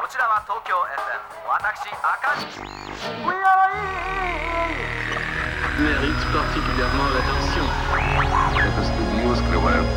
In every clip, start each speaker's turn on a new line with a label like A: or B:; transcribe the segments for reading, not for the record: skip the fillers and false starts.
A: こちらは東京 FM 私赤字
B: mérite particulièrement l'attention.
C: Это студию скрывают.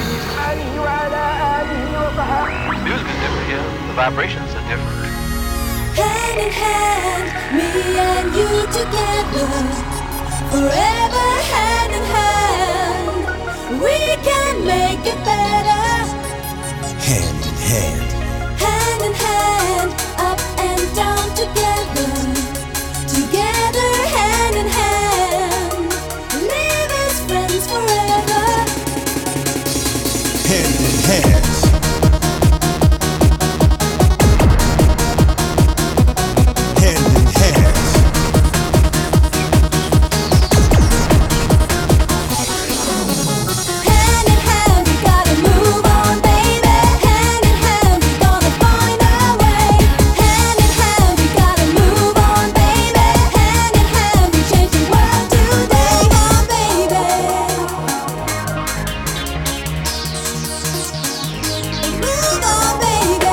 D: Music is different here. The vibrations are different.
E: Hand in hand, me and you together, forever hand in hand, we can make it better.
F: Hand in hand,
E: Hand in hand, up and down together, together hand in hand, live as friends forever.
F: hand in hand, hand in hand,
E: Hand in hand, we gotta move on, baby. Hand in hand, we gonna find our way. Hand in hand, we gotta move on, baby. Hand in hand, we change the world today, oh baby. Move on, baby.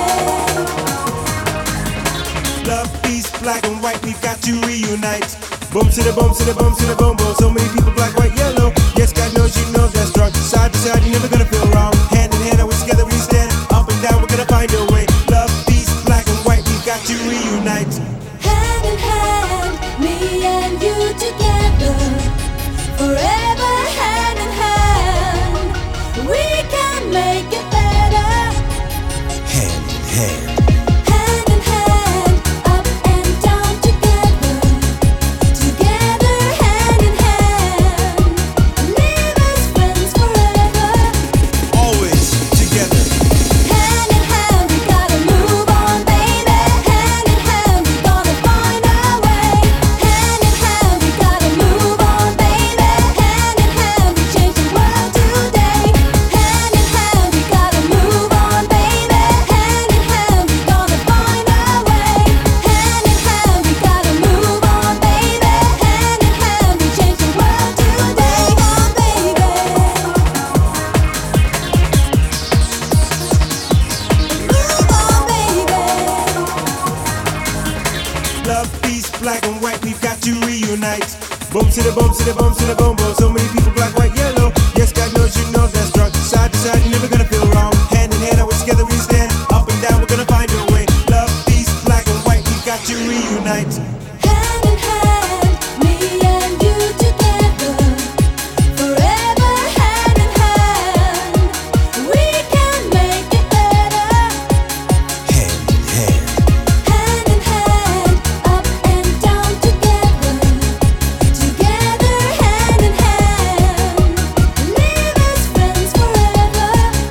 F: love, peace, black and white, we've got to reunite. Boom to the boom to the boom to the boom boom. So many people, black, white, yellow. Yes, God knows you know that's strong. Side to side, you're never gonna feel wrong. Hand in hand, always together we stand. Up and down, we're gonna find a way. Love, peace, black and white, we've got to reunite.
E: Hand in hand, me and you together, forever hand in hand, we can make it better.
F: Hand in hand,
E: Hand in hand, up and down together, together hand in hand, live as friends forever.
F: always together.
E: Hand in hand, we gotta move on, baby. Hand in hand, we gonna find our way. Hand in hand, we gotta move on, baby. Hand in hand, we change the world today. Hand in hand, we gotta move on, baby. Hand in hand, we gonna find our way. Hand in hand, we gotta move on, baby. Hand in hand, we change the world today, oh baby. Move on, baby.
F: Love, peace, black and white, we've got to reunite. Boom to the boom to the boom to the boom boom. So many people, black, white, yellow. Yes, God knows you know that's strong. Side to side, you're never gonna feel wrong. Hand in hand, always together we stand. Up and down, we're gonna find a way. Love, peace, black and white, we've got to reunite.
E: Hand in hand, me and you together, forever hand in hand, we can make it better.
F: Hand in hand,
E: Hand in hand, up and down together, together hand in hand, live as friends forever.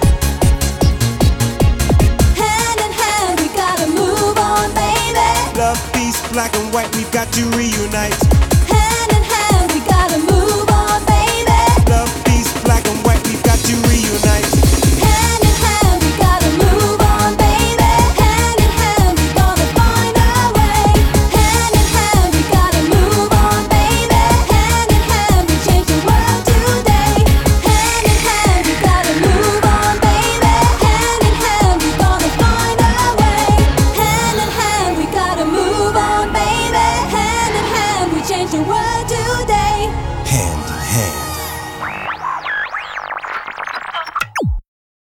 E: Hand in hand, we gotta move on, baby.
F: love, peace, black and white, we've got to reunite.